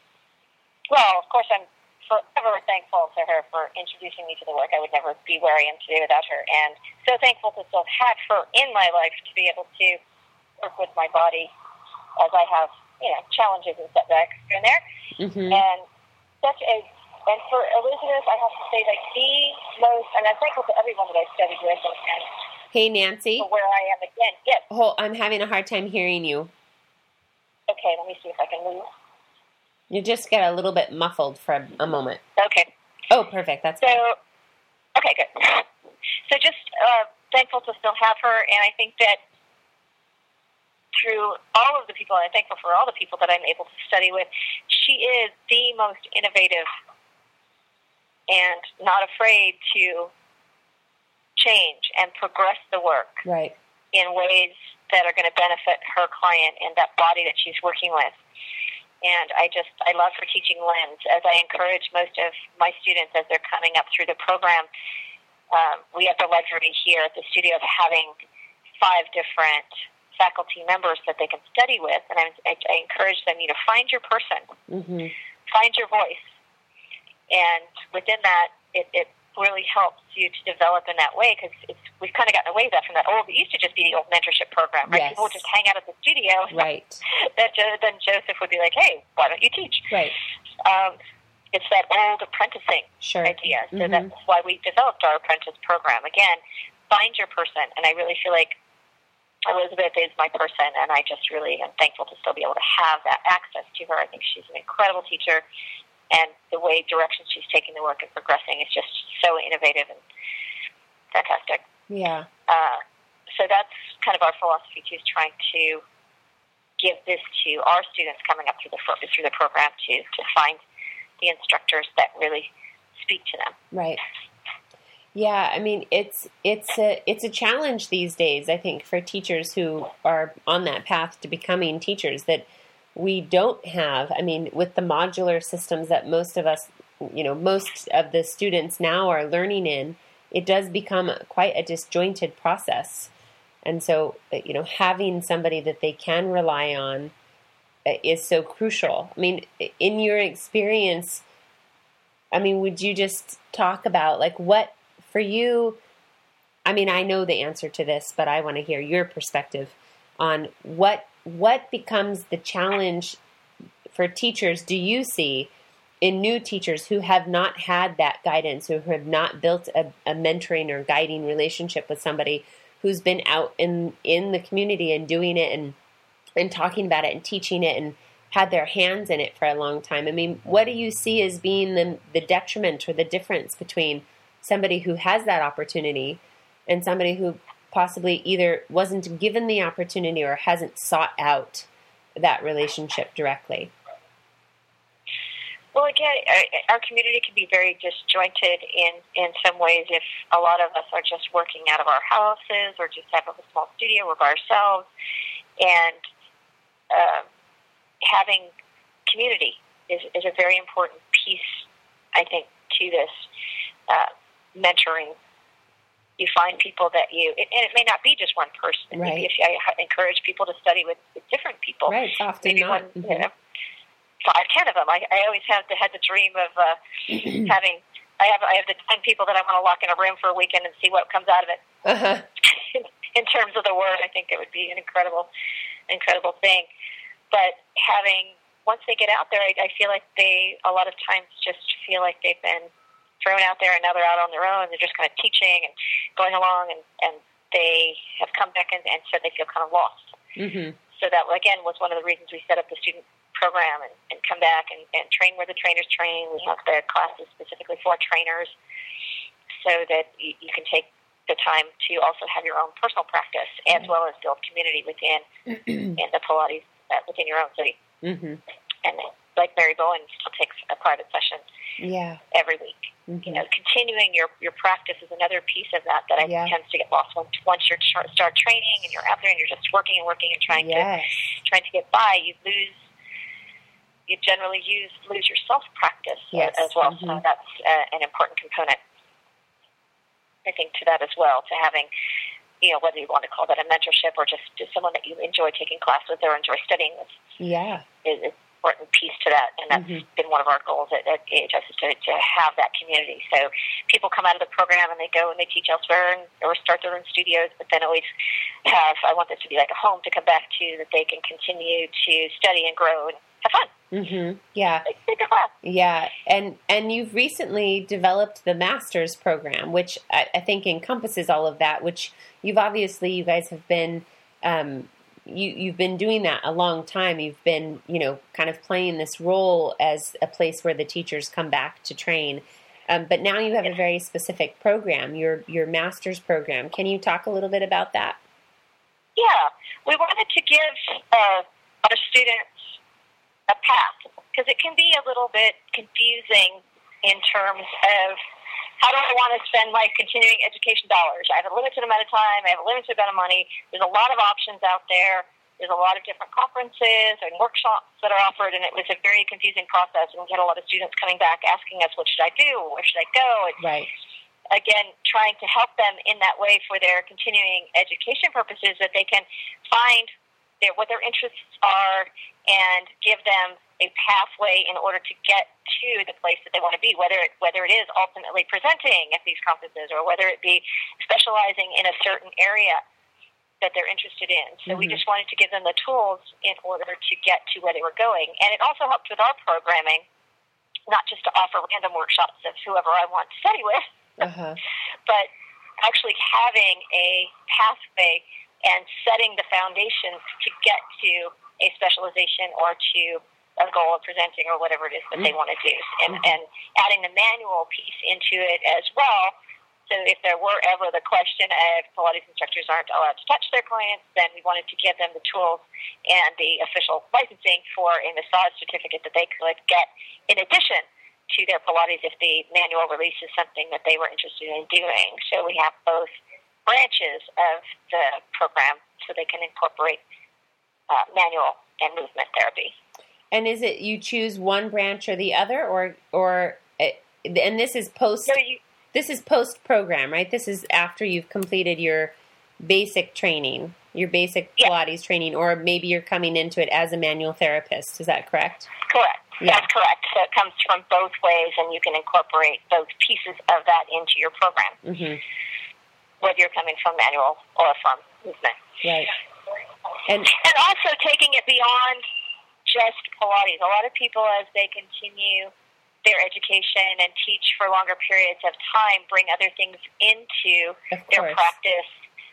Well, of course, I'm forever thankful to her for introducing me to the work. I would never be where I am today without her, and so thankful to still have her in my life to be able to work with my body as I have, you know, challenges and setbacks here and there. Mm-hmm. And such a, and for Elizabeth, I have to say, like, the most, and I'm thankful to everyone that I've studied with, and, and hey, Nancy. For where I am again. Yes. Oh, I'm having a hard time hearing you. Okay, let me see if I can move. You just get a little bit muffled for a, a moment. Okay. Oh, perfect. That's so. Fine. Okay, good. So just uh, thankful to still have her, and I think that through all of the people, and I'm thankful for all the people that I'm able to study with, she is the most innovative and not afraid to change and progress the work right. in ways that are going to benefit her client and that body that she's working with. And I just, I love her teaching lens. As I encourage most of my students as they're coming up through the program, um, we have the luxury here at the studio of having five different faculty members that they can study with. And I, I, I encourage them, you know, find your person, mm-hmm. find your voice. And within that, it, it really helps you to develop in that way, because it's we've kind of gotten away with that from that old, it used to just be the old mentorship program, right? Yes. People would just hang out at the studio. Right. that then Joseph would be like, hey, why don't you teach? Right. Um, it's that old apprenticing sure. idea. So mm-hmm. that's why we developed our apprentice program. Again, find your person. And I really feel like Elizabeth is my person, and I just really am thankful to still be able to have that access to her. I think she's an incredible teacher. And the way direction she's taking the work and progressing is just so innovative and fantastic. Yeah. Uh, so that's kind of our philosophy too, is trying to give this to our students coming up through the through the program to to find the instructors that really speak to them. Right. Yeah, I mean it's it's a it's a challenge these days, I think, for teachers who are on that path to becoming teachers, that we don't have, I mean, with the modular systems that most of us, you know, most of the students now are learning in, it does become quite a disjointed process. And so, you know, having somebody that they can rely on is so crucial. I mean, in your experience, I mean, would you just talk about, like, what, for you, I mean, I know the answer to this, but I want to hear your perspective on what What becomes the challenge for teachers, do you see, in new teachers who have not had that guidance, who have not built a, a mentoring or guiding relationship with somebody who's been out in, in the community and doing it and, and talking about it and teaching it and had their hands in it for a long time? I mean, what do you see as being the, the detriment or the difference between somebody who has that opportunity and somebody who possibly either wasn't given the opportunity or hasn't sought out that relationship directly? Well, again, our community can be very disjointed in, in some ways if a lot of us are just working out of our houses or just have a small studio or by ourselves. And um, having community is, is a very important piece, I think, to this uh, mentoring. You find people that you, and it may not be just one person. Right. Maybe if I encourage people to study with, with different people. Right, often maybe not. One, mm-hmm. you know, five, ten of them. I, I always have the, had the dream of uh, having. I have I have the ten people that I want to lock in a room for a weekend and see what comes out of it. Uh-huh. in, in terms of the word, I think it would be an incredible, incredible thing. But having once they get out there, I, I feel like they a lot of times just feel like they've been thrown out there and now they're out on their own. They're just kind of teaching and going along, and, and they have come back and, and said they feel kind of lost. Mm-hmm. So that, again, was one of the reasons we set up the student program and, and come back and, and train where the trainers train. We have the classes specifically for trainers so that you, you can take the time to also have your own personal practice as well as build community within in the Pilates uh, within your own city. Mm-hmm. And like Mary Bowen still takes a private session yeah. every week. Mm-hmm. You know, continuing your, your practice is another piece of that that I yeah. tends to get lost once once you start training and you're out there and you're just working and working and trying yes. to trying to get by. You lose. You generally use lose your self practice yes. as well. Mm-hmm. So that's uh, an important component, I think, to that as well. To having, you know, whether you want to call that a mentorship or just, just someone that you enjoy taking class with or enjoy studying with. Yeah, is, is important piece to that, and that's mm-hmm. been one of our goals at, at A H S is to, to have that community. So people come out of the program and they go and they teach elsewhere and, or start their own studios, but then always have, I want this to be like a home to come back to that they can continue to study and grow and have fun. Mm-hmm. Yeah. Take a class. Yeah. And, and you've recently developed the master's program, which I, I think encompasses all of that, which you've obviously, you guys have been, um, You, you've been doing that a long time. You've been, you know, kind of playing this role as a place where the teachers come back to train. Um, but now you have a very specific program, your your master's program. Can you talk a little bit about that? Yeah. We wanted to give uh, our students a path because it can be a little bit confusing in terms of how do I want to spend my continuing education dollars? I have a limited amount of time. I have a limited amount of money. There's a lot of options out there. There's a lot of different conferences and workshops that are offered, and it was a very confusing process. And we had a lot of students coming back asking us, what should I do? Where should I go? And right. Again, trying to help them in that way for their continuing education purposes, that they can find their, what their interests are and give them a pathway in order to get to the place that they want to be, whether it, whether it is ultimately presenting at these conferences or whether it be specializing in a certain area that they're interested in. So mm-hmm. we just wanted to give them the tools in order to get to where they were going. And it also helped with our programming, not just to offer random workshops of whoever I want to study with, uh-huh. but actually having a pathway and setting the foundations to get to a specialization or to a goal of presenting or whatever it is that mm-hmm. they want to do, and, mm-hmm. and adding the manual piece into it as well. So if there were ever the question of Pilates instructors aren't allowed to touch their clients, then we wanted to give them the tools and the official licensing for a massage certificate that they could get in addition to their Pilates if the manual release is something that they were interested in doing. So we have both branches of the program so they can incorporate uh, manual and movement therapy. And is it you choose one branch or the other, or or and this is post no, you, this is post program, right? This is after you've completed your basic training, your basic yeah. Pilates training, or maybe you're coming into it as a manual therapist. Is that correct? Correct. Yeah. That's correct. So it comes from both ways, and you can incorporate both pieces of that into your program, mm-hmm. whether you're coming from manual or from movement. Right. And and also taking it beyond just Pilates. A lot of people, as they continue their education and teach for longer periods of time, bring other things into their practice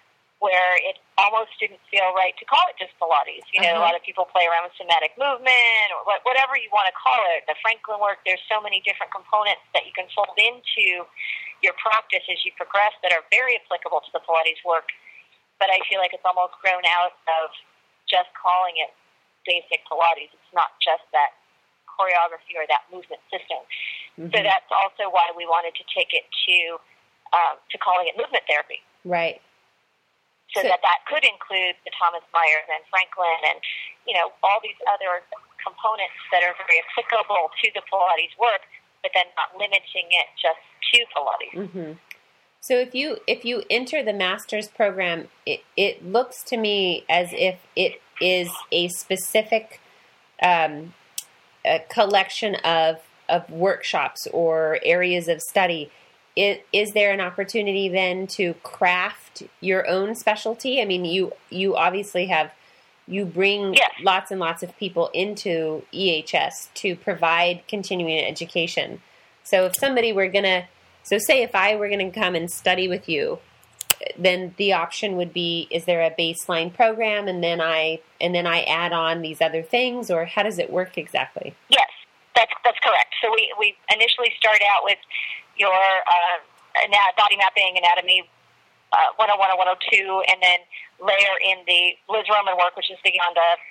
where it almost didn't feel right to call it just Pilates. You know, uh-huh. a lot of people play around with somatic movement or whatever you want to call it. The Franklin work, there's so many different components that you can fold into your practice as you progress that are very applicable to the Pilates work. But I feel like it's almost grown out of just calling it basic Pilates. It's not just that choreography or that movement system. Mm-hmm. So that's also why we wanted to take it to um, to calling it movement therapy. Right. So, so that that could include the Thomas Myers and Franklin and, you know, all these other components that are very applicable to the Pilates work, but then not limiting it just to Pilates. Mm-hmm. So if you if you enter the master's program, it, it looks to me as if it is a specific um, a collection of of workshops or areas of study. It, is there an opportunity then to craft your own specialty? I mean, you you obviously have, you bring yes. lots and lots of people into E H S to provide continuing education. So if somebody were going to, so say if I were going to come and study with you, then the option would be, is there a baseline program and then I and then I add on these other things, or how does it work exactly? Yes, that's that's correct. So we, we initially start out with your uh, body mapping, anatomy, uh, one oh one and one oh two, and then layer in the Liz Roman work, which is the Yanda.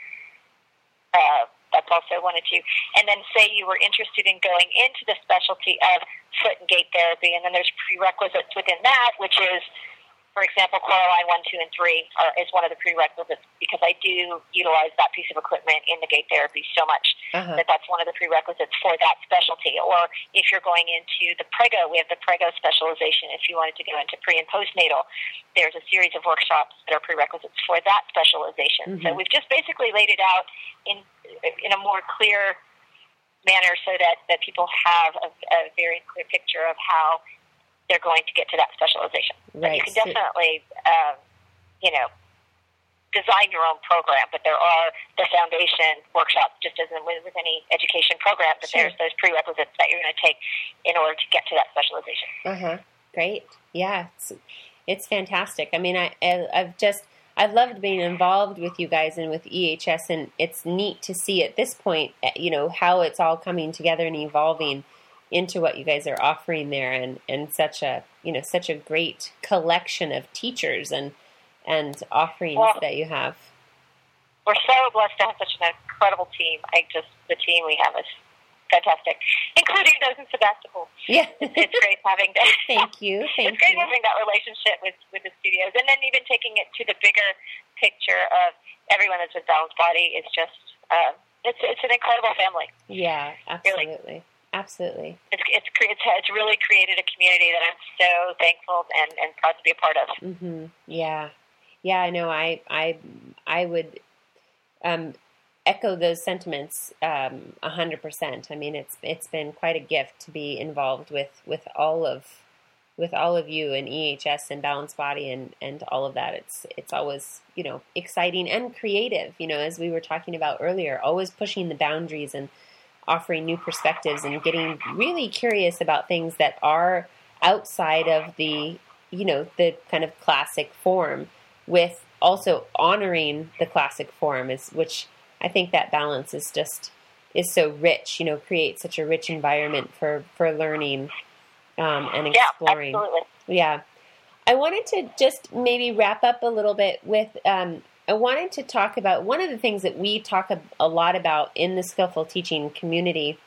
Uh, that's also one oh two. And then say you were interested in going into the specialty of foot and gait therapy, and then there's prerequisites within that, which is, for example, Coraline one, two, and three are, is one of the prerequisites, because I do utilize that piece of equipment in the gait therapy so much uh-huh. that that's one of the prerequisites for that specialty. Or if you're going into the Prego, we have the Prego specialization. If you wanted to go into pre- and postnatal, there's a series of workshops that are prerequisites for that specialization. Mm-hmm. So we've just basically laid it out in in a more clear manner so that, that people have a, a very clear picture of how they're going to get to that specialization. Right. But you can definitely, um, you know, design your own program, but there are the foundation workshops, just as in with, with any education program, but sure. there's those prerequisites that you're going to take in order to get to that specialization. Uh-huh. Great. Yeah, it's, it's fantastic. I mean, I, I've just, I've loved being involved with you guys and with E H S, and it's neat to see at this point, you know, how it's all coming together and evolving into what you guys are offering there, and, and such a, you know, such a great collection of teachers and and offerings well, that you have. We're so blessed to have such an incredible team. I just, the team we have is fantastic, including those in Sebastopol. Yeah. it's, it's great having that. Thank you. Thank it's great you. having that relationship with, with the studios. And then even taking it to the bigger picture of everyone that's with Balanced Body is just, uh, it's it's an incredible family. Yeah, absolutely. Really. Absolutely. It's, it's, it's, it's really created a community that I'm so thankful and, and proud to be a part of. Mm-hmm. Yeah. Yeah, I know. I, I, I would, um, echo those sentiments um, a hundred percent. I mean, it's it's been quite a gift to be involved with, with all of with all of you and E H S and Balanced Body and, and all of that. It's it's always, you know, exciting and creative. You know, as we were talking about earlier, always pushing the boundaries and offering new perspectives and getting really curious about things that are outside of the, you know, the kind of classic form, with also honoring the classic form, is which. I think that balance is just is so rich, you know, creates such a rich environment for, for learning um, and exploring. Yeah, absolutely. Yeah. I wanted to just maybe wrap up a little bit with, um, I wanted to talk about one of the things that we talk a, a lot about in the Skillful Teaching community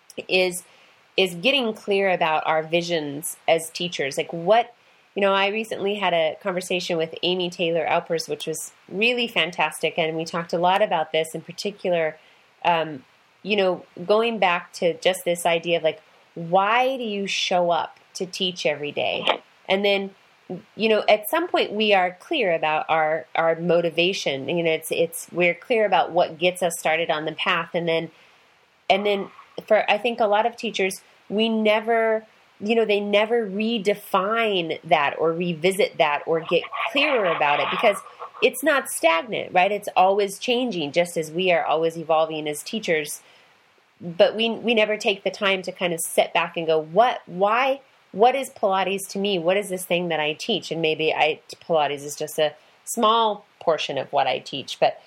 is, is getting clear about our visions as teachers. Like what, you know, I recently had a conversation with Amy Taylor Alpers, which was really fantastic, and we talked a lot about this in particular, um, you know, going back to just this idea of like, why do you show up to teach every day? And then, you know, at some point we are clear about our, our motivation. You know, it's, it's, we're clear about what gets us started on the path. And then, and then for, I think a lot of teachers, we never... you know, they never redefine that or revisit that or get clearer about it because it's not stagnant, right? It's always changing, just as we are always evolving as teachers. But we we never take the time to kind of sit back and go, what, why, what is Pilates to me? What is this thing that I teach? And maybe I Pilates is just a small portion of what I teach, but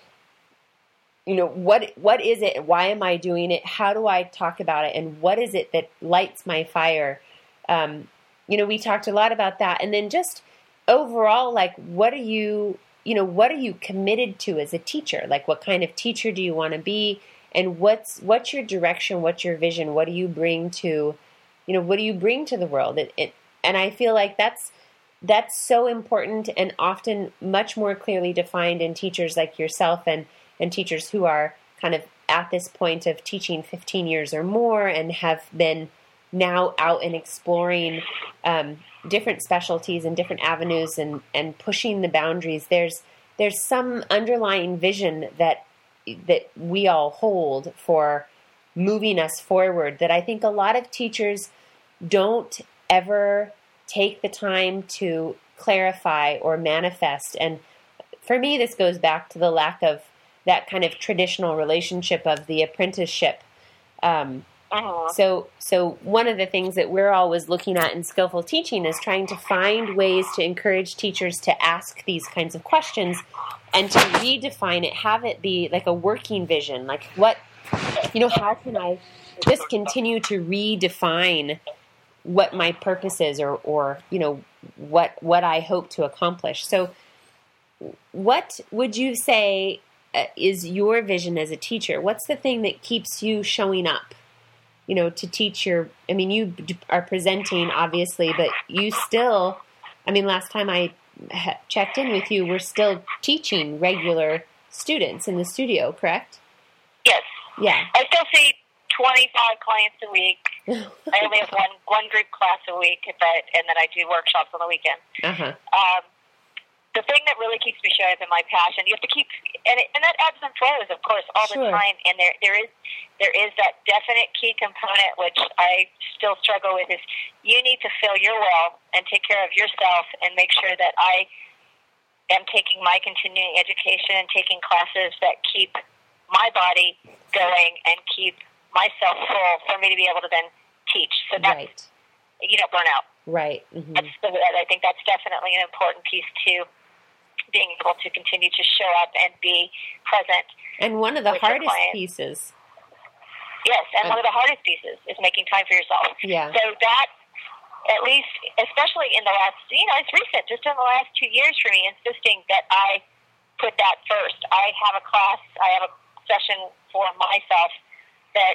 you know, what what is it? Why am I doing it? How do I talk about it? And what is it that lights my fire? Um, you know, we talked a lot about that. And then just overall, like, what are you, you know, what are you committed to as a teacher? Like, what kind of teacher do you want to be? And what's, what's your direction? What's your vision? What do you bring to, you know, what do you bring to the world? It, it, and I feel like that's, that's so important and often much more clearly defined in teachers like yourself and, and teachers who are kind of at this point of teaching fifteen years or more and have been now out and exploring um, different specialties and different avenues and, and pushing the boundaries. There's there's some underlying vision that that we all hold for moving us forward that I think a lot of teachers don't ever take the time to clarify or manifest. And for me, this goes back to the lack of that kind of traditional relationship of the apprenticeship. Um, Uh-huh. So, so one of the things that we're always looking at in Skillful Teaching is trying to find ways to encourage teachers to ask these kinds of questions and to redefine it, have it be like a working vision. Like what, you know, how can I just continue to redefine what my purpose is or, or, you know, what, what I hope to accomplish. So what would you say is your vision as a teacher? What's the thing that keeps you showing up? You know, to teach your, I mean, you are presenting, obviously, but you still, I mean, last time I ha- checked in with you, we're still teaching regular students in the studio, correct? Yes. Yeah. I still see twenty-five clients a week. I only have one, one group class a week, but, and then I do workshops on the weekend. Uh-huh. Um, the thing that really keeps me showing up in my passion, you have to keep, and, it, and that ebbs and flows, of course, all Sure. the time. And there, there is, there is that definite key component, which I still struggle with, is you need to fill your well and take care of yourself and make sure that I am taking my continuing education and taking classes that keep my body going and keep myself full for me to be able to then teach. So that's, Right. you know, burn out. Right. Mm-hmm. That's the, I think that's definitely an important piece too. Being able to continue to show up and be present. And one of the with your hardest clients. pieces. Yes, and Um, one of the hardest pieces is making time for yourself. Yeah. So that, at least, especially in the last, you know, it's recent, just in the last two years for me, insisting that I put that first. I have a class, I have a session for myself that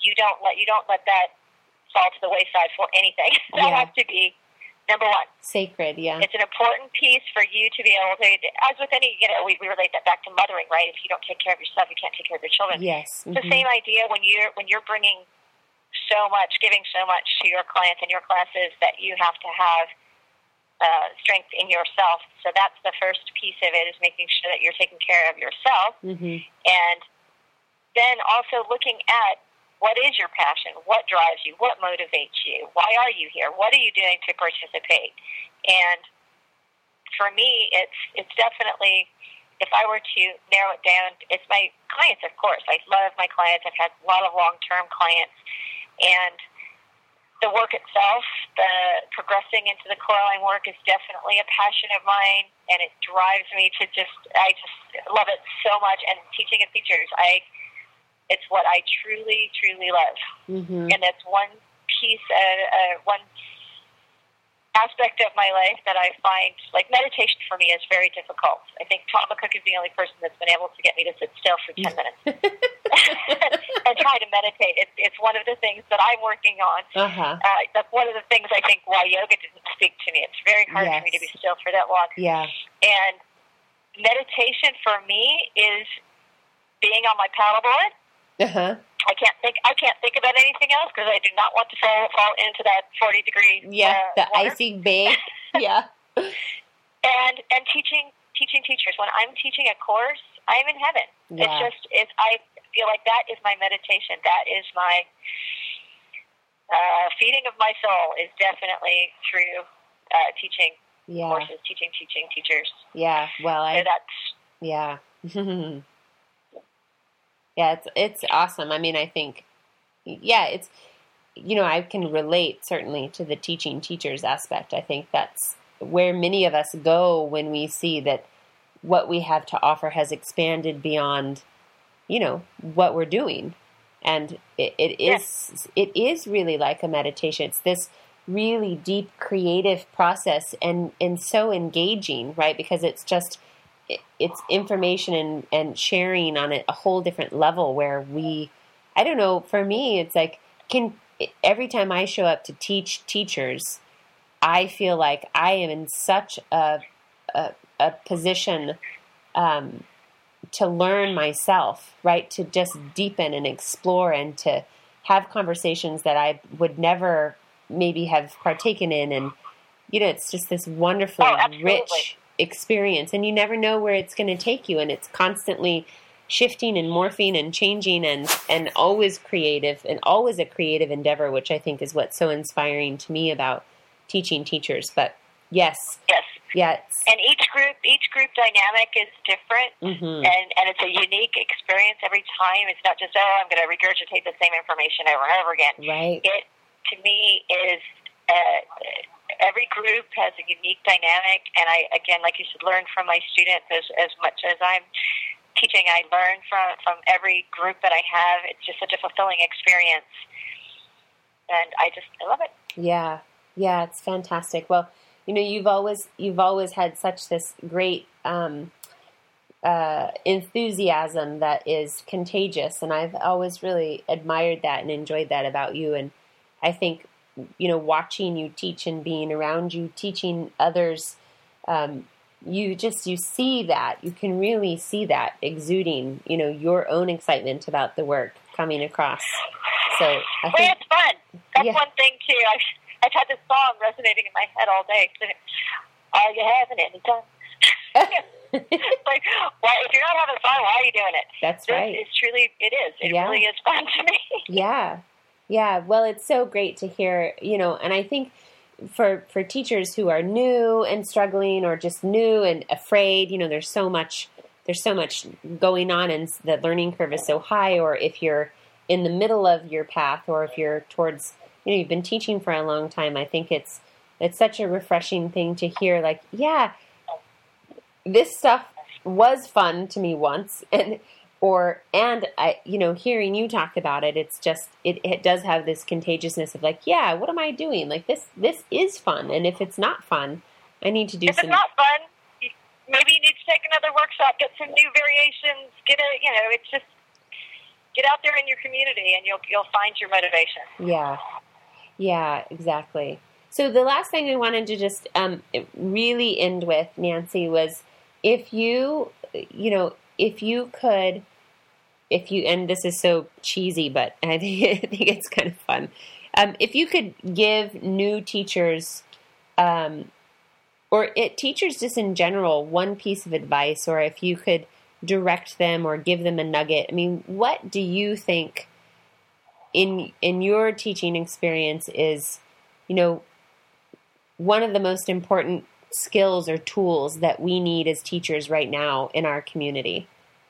you don't let you don't let that fall to the wayside for anything. That Yeah. has to be number one. Sacred, yeah. It's an important piece for you to be able to, as with any, you know, we, we relate that back to mothering, right? If you don't take care of yourself, you can't take care of your children. Yes. It's the same idea when you're when you're bringing so much, giving so much to your clients and your classes that you have to have uh, strength in yourself. So that's the first piece of it, is making sure that you're taking care of yourself. Mm-hmm. And then also looking at, what is your passion? What drives you? What motivates you? Why are you here? What are you doing to participate? And for me, it's it's definitely, if I were to narrow it down, it's my clients, of course. I love my clients. I've had a lot of long-term clients. And the work itself, the progressing into the core line work, is definitely a passion of mine, and it drives me to just, I just love it so much. And teaching of teachers, I It's what I truly, truly love. Mm-hmm. And that's one piece, uh, uh, one aspect of my life that I find, like, meditation for me is very difficult. I think Tom McCook is the only person that's been able to get me to sit still for ten minutes and try to meditate. It's, it's one of the things that I'm working on. Uh-huh. Uh, that's one of the things I think why yoga didn't speak to me. It's very hard Yes. for me to be still for that long. Yeah. And meditation for me is being on my paddleboard. Uh-huh. I can't think. I can't think about anything else because I do not want to fall fall into that forty degree. Yeah, uh, the water. icy bay. Yeah. And and teaching teaching teachers. When I'm teaching a course, I'm in heaven. Yeah. It's just it's. I feel like that is my meditation. That is my uh, feeding of my soul. Is definitely through uh, teaching Yeah. courses, teaching teaching teachers. Yeah. Well, I. So that's Yeah. Yeah, it's it's awesome. I mean, I think, yeah, it's, you know, I can relate certainly to the teaching teachers aspect. I think that's where many of us go when we see that what we have to offer has expanded beyond, you know, what we're doing. And it, it is it is really like a meditation. It's this really deep creative process and, and so engaging, right? Because it's just, it's information and, and sharing on a, a whole different level where we, I don't know, for me, it's like, can every time I show up to teach teachers, I feel like I am in such a, a, a position um, to learn myself, right? To just deepen and explore and to have conversations that I would never maybe have partaken in. And, you know, it's just this wonderfully oh, rich experience, and you never know where it's going to take you, and it's constantly shifting and morphing and changing and and always creative and always a creative endeavor, which I think is what's so inspiring to me about teaching teachers. But yes, yes, yeah, it's, and each group each group dynamic is different, mm-hmm. and and it's a unique experience every time. It's not just, oh, I'm going to regurgitate the same information over and over again. Right. It to me is. Uh, Every group has a unique dynamic, and I, again, like you said, learn from my students as, as much as I'm teaching. I learn from, from every group that I have. It's just such a fulfilling experience, and I just I love it. Yeah, yeah, it's fantastic. Well, you know, you've always you've always had such this great um, uh, enthusiasm that is contagious, and I've always really admired that and enjoyed that about you. And I think, you know, watching you teach and being around you, teaching others, um, you just, you see that, you can really see that exuding, you know, your own excitement about the work coming across. So I think well, it's fun. That's yeah. one thing too. I've, I've had this song resonating in my head all day. Are you having any fun? Like, well, if you're not having fun, why are you doing it? That's this right. It's truly, it is. It Yeah. really is fun to me. Yeah. Yeah. Well, it's so great to hear, you know, and I think for, for teachers who are new and struggling or just new and afraid, you know, there's so much, there's so much going on and the learning curve is so high, or if you're in the middle of your path, or if you're towards, you know, you've been teaching for a long time, I think it's, it's such a refreshing thing to hear, like, yeah, this stuff was fun to me once, and, or, and I, you know, hearing you talk about it, it's just, it, it does have this contagiousness of like, yeah, what am I doing? Like this, this is fun. And if it's not fun, I need to do if some. If it's not fun, maybe you need to take another workshop, get some new variations, get a, you know, it's just, get out there in your community, and you'll you'll find your motivation. Yeah, yeah, exactly. So the last thing I wanted to just um, really end with, Nancy, was if you, you know, if you could, if you, and this is so cheesy, but I think, I think it's kind of fun. Um, if you could give new teachers, um, or it, teachers just in general, one piece of advice, or if you could direct them or give them a nugget, I mean, what do you think in in your teaching experience is, you know, one of the most important skills or tools that we need as teachers right now in our community?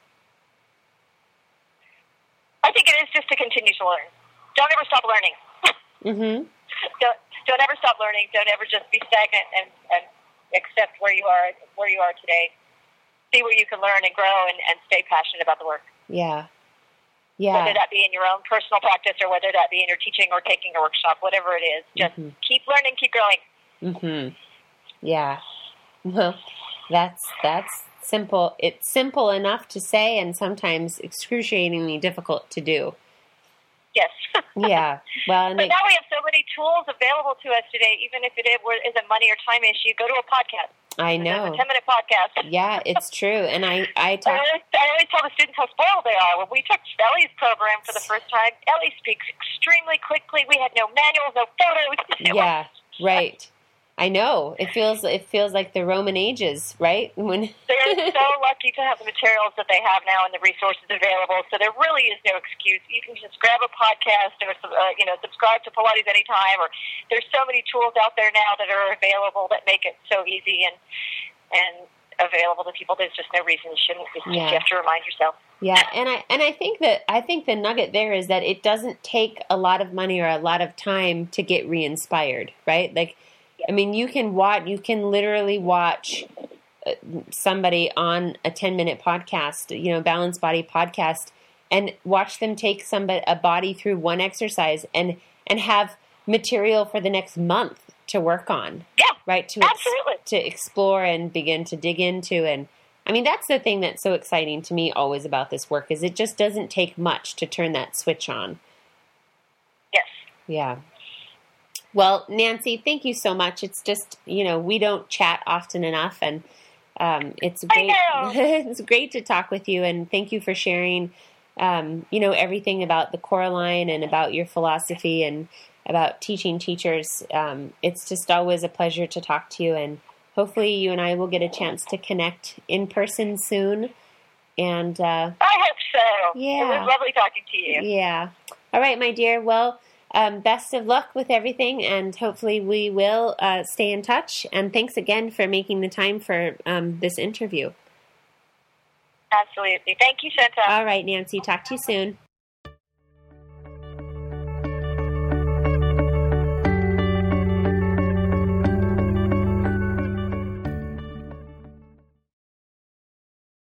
I think it is just to continue to learn. Don't ever stop learning. Mm-hmm. Don't don't ever stop learning. Don't ever just be stagnant and, and accept where you are where you are today. See where you can learn and grow, and, and stay passionate about the work. Yeah. Yeah. Whether that be in your own personal practice or whether that be in your teaching or taking a workshop, whatever it is, just mm-hmm. keep learning, keep growing. Mm-hmm. Yeah. Well, that's that's simple. It's simple enough to say, and sometimes excruciatingly difficult to do. Yes. Yeah. Well, and but it, now we have so many tools available to us today. Even if it is a money or time issue, go to a podcast. I know. A ten-minute podcast. Yeah, it's true. And I, I talk. I always, I always tell the students how spoiled they are. When we took Ellie's program for the first time, Ellie speaks extremely quickly. We had no manuals, no photos. Yeah, right. I know. It feels it feels like the Roman ages, right? When they're so lucky to have the materials that they have now and the resources available. So there really is no excuse. You can just grab a podcast or uh, you know subscribe to Pilates anytime. Or there's so many tools out there now that are available that make it so easy and and available to people. There's just no reason you shouldn't. It's yeah. just, you have to remind yourself. Yeah, and I and I think that I think the nugget there is that it doesn't take a lot of money or a lot of time to get re-inspired, right? Like. I mean, you can watch, you can literally watch somebody on a ten minute podcast, you know, Balanced Body podcast, and watch them take somebody, a body through one exercise and, and have material for the next month to work on. Yeah. Right. To, absolutely. Ex, to explore and begin to dig into. And I mean, that's the thing that's so exciting to me always about this work is it just doesn't take much to turn that switch on. Yes. Yeah. Well, Nancy, thank you so much. It's just, you know, we don't chat often enough, and um, it's great. It's great to talk with you, and thank you for sharing, um, you know, everything about the Coraline and about your philosophy and about teaching teachers. Um, it's just always a pleasure to talk to you, and hopefully you and I will get a chance to connect in person soon. And uh, I hope so. Yeah. It was lovely talking to you. Yeah. All right, my dear. Well, Um, best of luck with everything, and hopefully we will uh, stay in touch. And thanks again for making the time for um, this interview. Absolutely. Thank you, Shanta. All right, Nancy. Talk to you soon.